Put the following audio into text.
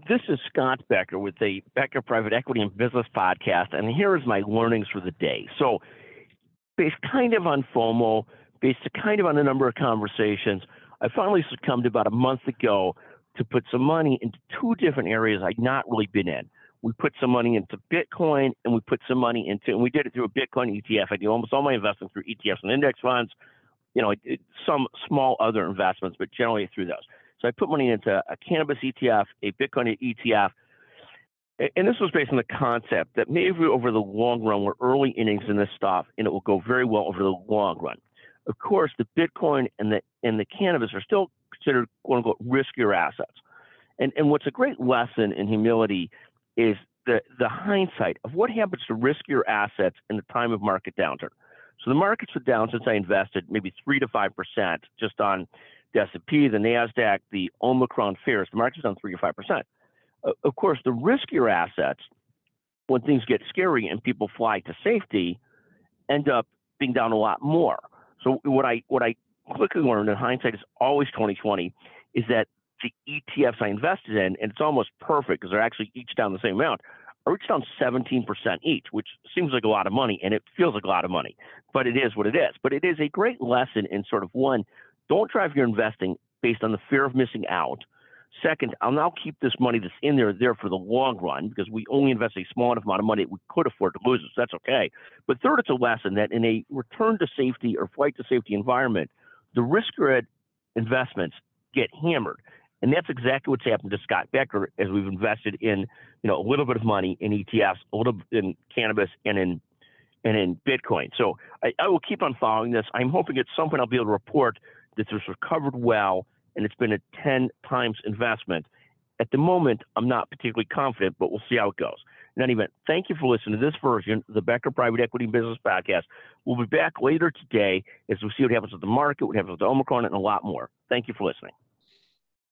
This is Scott Becker with the Becker Private Equity and Business Podcast, and here is my learnings for the day. So, based kind of on FOMO, based kind of on a number of conversations, I finally succumbed about a month ago to put some money into two different areas I'd not really been in. We put some money into Bitcoin, and we put some money into, and we did it through a Bitcoin ETF. I do almost all my investing through ETFs and index funds, some small other investments, but generally through those. So I put money into a cannabis ETF, a Bitcoin ETF, and this was based on the concept that maybe over the long run, we're early innings in this stuff, and it will go very well over the long run. Of course, the Bitcoin and the cannabis are still considered quote unquote riskier assets. And what's a great lesson in humility is the hindsight of what happens to riskier assets in the time of market downturn. So the markets were down since I invested maybe 3 to 5% just on the S&P, the NASDAQ, the Omicron fears. The market's down 3 to 5%. Of course, the riskier assets, when things get scary and people fly to safety, end up being down a lot more. So what I quickly learned in hindsight is always 2020 is that the ETFs I invested in, and it's almost perfect because they're actually each down the same amount, are each down 17% each, which seems like a lot of money, and it feels like a lot of money, but it is what it is. But it is a great lesson in sort of one, don't drive your investing based on the fear of missing out. Second, I'll now keep this money that's in there for the long run because we only invest a small enough amount of money that we could afford to lose it, so that's okay. But third, it's a lesson that in a return to safety or flight to safety environment, the riskier investments get hammered. And that's exactly what's happened to Scott Becker as we've invested in, a little bit of money in ETFs, a little bit in cannabis and in Bitcoin. So I will keep on following this. I'm hoping at some point I'll be able to report that this recovered well and it's been a 10 times investment. At the moment, I'm not particularly confident, but we'll see how it goes. In any event, thank you for listening to this version of the Becker Private Equity Business Podcast. We'll be back later today as we see what happens with the market, what happens with the Omicron, and a lot more. Thank you for listening.